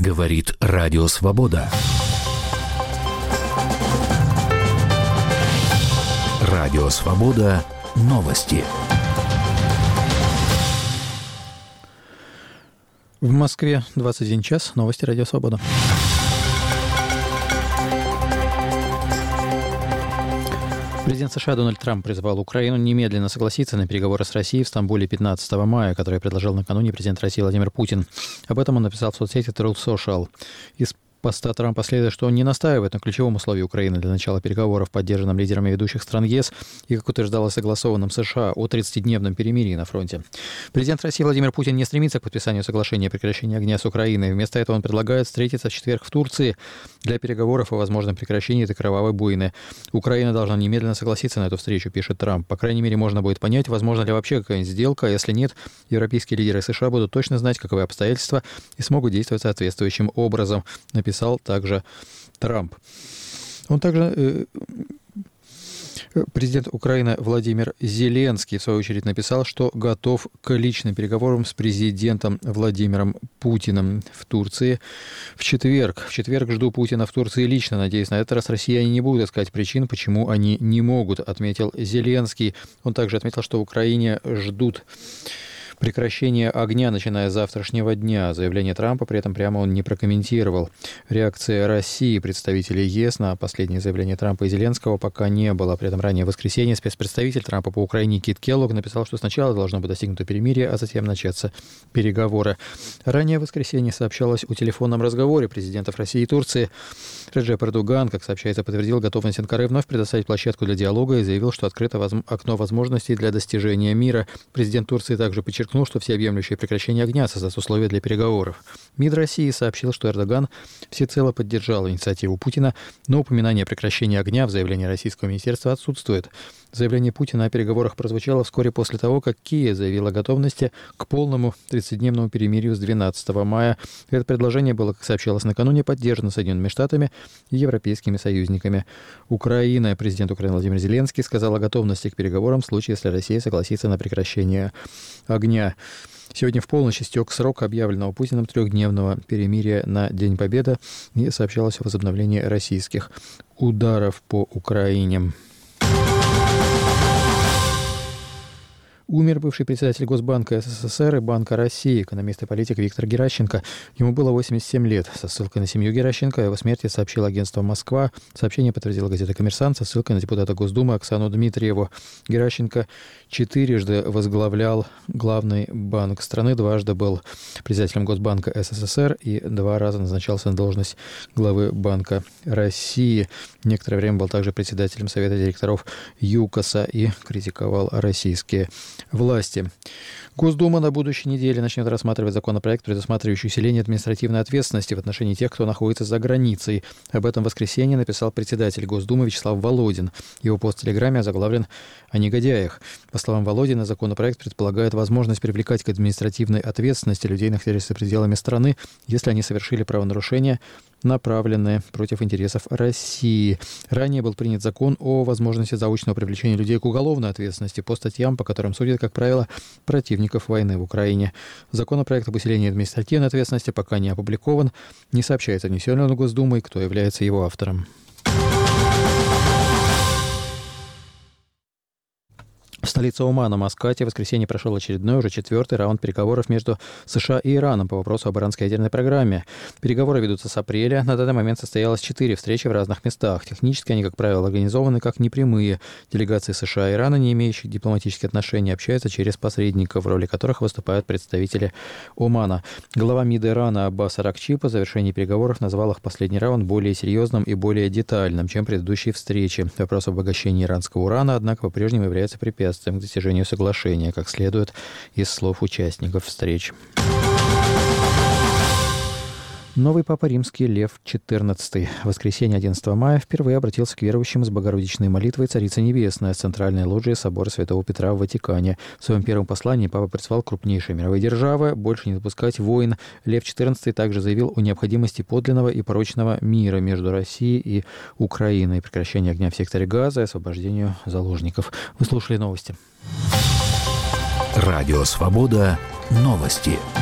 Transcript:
Говорит Радио Свобода. Радио Свобода. Новости. В Москве 21 час. Новости Радио Свобода. Президент США Дональд Трамп призвал Украину немедленно согласиться на переговоры с Россией в Стамбуле 15 мая, которые предложил накануне президент России Владимир Путин. Об этом он написал в соцсети Truth Social. Из поста Трампа следует, что он не настаивает на ключевом условии Украины для начала переговоров, поддержанном лидерами ведущих стран ЕС и, как утверждалось, согласованным США о 30-дневном перемирии на фронте. Президент России Владимир Путин не стремится к подписанию соглашения о прекращении огня с Украиной. Вместо этого он предлагает встретиться в четверг в Турции для переговоров о возможном прекращении этой кровавой бойни. Украина должна немедленно согласиться на эту встречу, пишет Трамп. По крайней мере, можно будет понять, возможно ли вообще какая-нибудь сделка, а если нет, европейские лидеры США будут точно знать, каковы обстоятельства, и смогут действовать соответствующим образом, написал также Трамп. Он также... Президент Украины Владимир Зеленский, в свою очередь, написал, что готов к личным переговорам с президентом Владимиром Путиным в Турции в четверг. В четверг жду Путина в Турции лично. Надеюсь, на этот раз россияне не будут искать причин, почему они не могут, отметил Зеленский. Он также отметил, что в Украине ждут прекращение огня, начиная с завтрашнего дня. Заявление Трампа при этом прямо он не прокомментировал. Реакции России, представителей ЕС, на последнее заявление Трампа и Зеленского пока не было. При этом ранее в воскресенье спецпредставитель Трампа по Украине Кит Келлог написал, что сначала должно быть достигнуто перемирие, а затем начаться переговоры. Ранее в воскресенье сообщалось о телефонном разговоре президентов России и Турции. Реджеп Эрдоган, как сообщается, подтвердил готовность Анкары вновь предоставить площадку для диалога и заявил, что открыто окно возможностей для достижения мира. Президент Турции также подчеркнул, что всеобъемлющее прекращение огня создаст условия для переговоров. МИД России сообщил, что Эрдоган всецело поддержал инициативу Путина, но упоминание прекращения огня в заявлении российского министерства отсутствует. Заявление Путина о переговорах прозвучало вскоре после того, как Киев заявил о готовности к полному 30-дневному перемирию с 12 мая. Это предложение было, как сообщалось накануне, поддержано Соединенными Штатами и европейскими союзниками. Президент Украины Владимир Зеленский сказал о готовности к переговорам в случае, если Россия согласится на прекращение огня. Сегодня в полночь истек срок объявленного Путиным 3-дневного перемирия на День Победы и сообщалось о возобновлении российских ударов по Украине. Умер бывший председатель Госбанка СССР и Банка России, экономист и политик Виктор Геращенко. Ему было 87 лет. Со ссылкой на семью Геращенко о его смерти сообщило агентство «Москва». Сообщение подтвердила газета «Коммерсант» со ссылкой на депутата Госдумы Оксану Дмитриеву. Геращенко 4 возглавлял главный банк страны, 2 был председателем Госбанка СССР и 2 раза назначался на должность главы Банка России. Некоторое время был также председателем Совета директоров ЮКОСа и критиковал российские власти. Госдума на будущей неделе начнет рассматривать законопроект, предусматривающий усиление административной ответственности в отношении тех, кто находится за границей. Об этом в воскресенье написал председатель Госдумы Вячеслав Володин. Его пост в Телеграме озаглавлен «О негодяях». По словам Володина, законопроект предполагает возможность привлекать к административной ответственности людей, находящихся за пределами страны, если они совершили правонарушения, направленные против интересов России. Ранее был принят закон о возможности заочного привлечения людей к уголовной ответственности по статьям, по которым судят, как правило, противников войны в Украине. Законопроект об усилении административной ответственности пока не опубликован. Не сообщается, внесен ли он в Госдуму и кто является его автором. В столице Омана, Маскате, в воскресенье прошел очередной, уже 4-й раунд переговоров между США и Ираном по вопросу об иранской ядерной программе. Переговоры ведутся с апреля. На данный момент состоялось 4 встречи в разных местах. Технически они, как правило, организованы как непрямые. Делегации США и Ирана, не имеющие дипломатические отношения, общаются через посредников, в роли которых выступают представители Омана. Глава МИД Ирана Аббас Аракчи по завершении переговоров назвал их последний раунд более серьезным и более детальным, чем предыдущие встречи. Вопрос обогащения иранского урана, однако, по-прежнему является препятствием к достижению соглашения, как следует из слов участников встреч. Новый папа римский Лев XIV в воскресенье 11 мая впервые обратился к верующим с богородичной молитвой Царицы Небесной с центральной лоджии собора Святого Петра в Ватикане. В своем первом послании папа призвал крупнейшие мировые державы больше не допускать войн. Лев XIV также заявил о необходимости подлинного и порочного мира между Россией и Украиной, прекращении огня в секторе Газа и освобождению заложников. Вы слушали новости. Радио Свобода. Новости.